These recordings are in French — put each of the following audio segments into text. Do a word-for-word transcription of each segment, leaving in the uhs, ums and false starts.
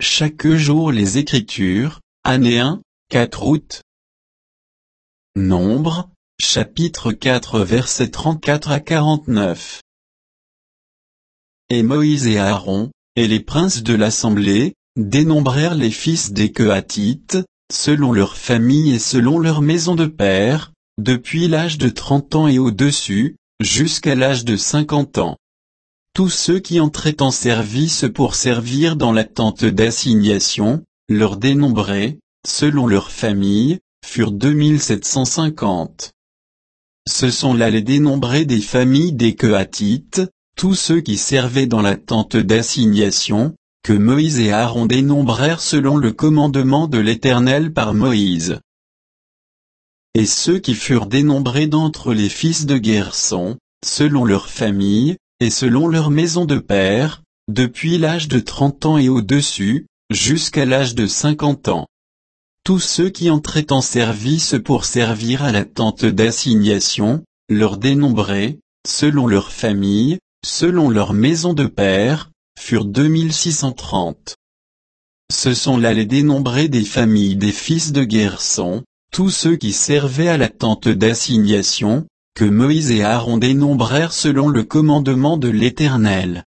chaque jour les Écritures, année un, quatre août. Nombre, chapitre quatre versets trente-quatre à quarante-neuf. Et Moïse et Aaron, et les princes de l'assemblée, dénombrèrent les fils des Kehathites, selon leurs familles et selon leur maison de père, depuis l'âge de trente ans et au-dessus, jusqu'à l'âge de cinquante ans. Tous ceux qui entraient en service pour servir dans la tente d'assignation, leur dénombrés, selon leurs familles, furent deux mille sept cent cinquante. Ce sont là les dénombrés des familles des Kehathites, tous ceux qui servaient dans la tente d'assignation, que Moïse et Aaron dénombrèrent selon le commandement de l'Éternel par Moïse. Et ceux qui furent dénombrés d'entre les fils de Guerson, selon leurs familles, et selon leur maison de père, depuis l'âge de trente ans et au-dessus, jusqu'à l'âge de cinquante ans. Tous ceux qui entraient en service pour servir à la tente d'assignation, leur dénombrés, selon leur famille, selon leur maison de père, furent deux mille six cent trente. Ce sont là les dénombrés des familles des fils de Guerson, tous ceux qui servaient à la tente d'assignation, que Moïse et Aaron dénombrèrent selon le commandement de l'Éternel.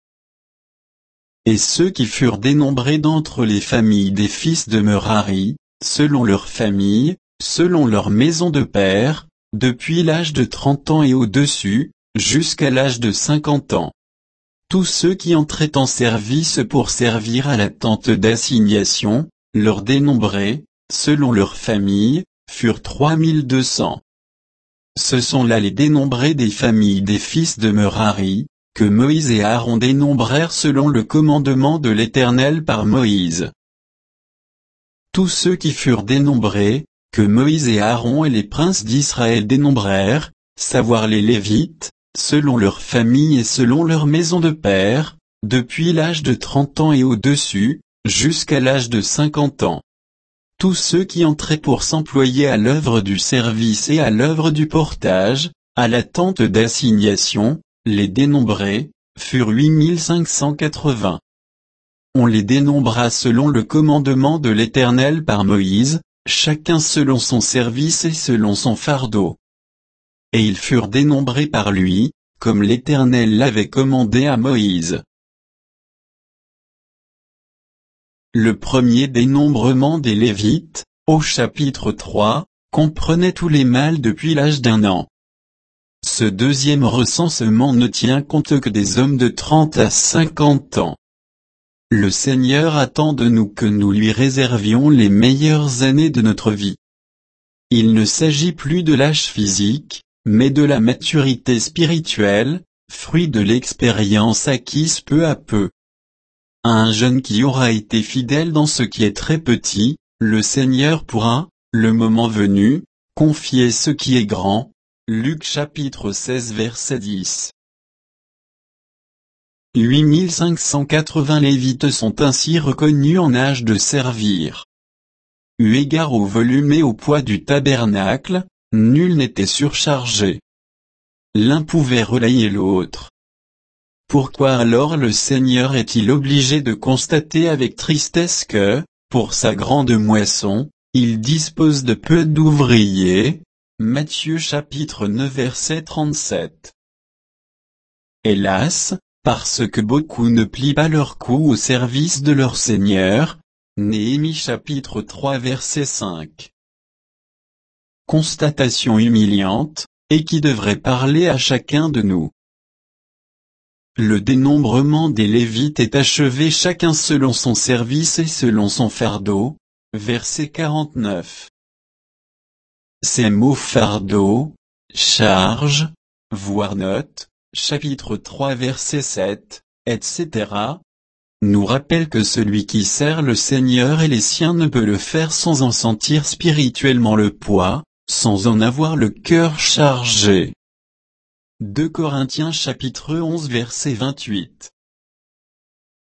Et ceux qui furent dénombrés d'entre les familles des fils de Merari, selon leur famille, selon leur maison de père, depuis l'âge de trente ans et au-dessus, jusqu'à l'âge de cinquante ans. Tous ceux qui entraient en service pour servir à la tente d'assignation, leur dénombrés, selon leur famille, furent trois mille deux cents. Ce sont là les dénombrés des familles des fils de Merari, que Moïse et Aaron dénombrèrent selon le commandement de l'Éternel par Moïse. Tous ceux qui furent dénombrés, que Moïse et Aaron et les princes d'Israël dénombrèrent, savoir les Lévites, selon leur famille et selon leur maison de père, depuis l'âge de trente ans et au-dessus, jusqu'à l'âge de cinquante ans. Tous ceux qui entraient pour s'employer à l'œuvre du service et à l'œuvre du portage, à la tente d'assignation, les dénombrés, furent huit mille cinq cent quatre-vingts. On les dénombra selon le commandement de l'Éternel par Moïse, chacun selon son service et selon son fardeau. Et ils furent dénombrés par lui, comme l'Éternel l'avait commandé à Moïse. Le premier dénombrement des Lévites, au chapitre trois, comprenait tous les mâles depuis l'âge d'un an. Ce deuxième recensement ne tient compte que des hommes de trente à cinquante ans. Le Seigneur attend de nous que nous lui réservions les meilleures années de notre vie. Il ne s'agit plus de l'âge physique, mais de la maturité spirituelle, fruit de l'expérience acquise peu à peu. À un jeune qui aura été fidèle dans ce qui est très petit, le Seigneur pourra, le moment venu, confier ce qui est grand. Luc chapitre seize verset dix. huit mille cinq cent quatre-vingts Lévites sont ainsi reconnus en âge de servir. Eu égard au volume et au poids du tabernacle, nul n'était surchargé. L'un pouvait relayer l'autre. Pourquoi alors le Seigneur est-il obligé de constater avec tristesse que, pour sa grande moisson, il dispose de peu d'ouvriers? Matthieu chapitre neuf verset trente-sept. Hélas, parce que beaucoup ne plient pas leur cou au service de leur Seigneur. Néhémie chapitre trois verset cinq. Constatation humiliante, et qui devrait parler à chacun de nous. Le dénombrement des Lévites est achevé chacun selon son service et selon son fardeau. Verset quarante-neuf. Ces mots fardeau, charge, voire note, chapitre trois verset sept, et cetera, nous rappellent que celui qui sert le Seigneur et les siens ne peut le faire sans en sentir spirituellement le poids, sans en avoir le cœur chargé. deux Corinthiens chapitre onze verset vingt-huit.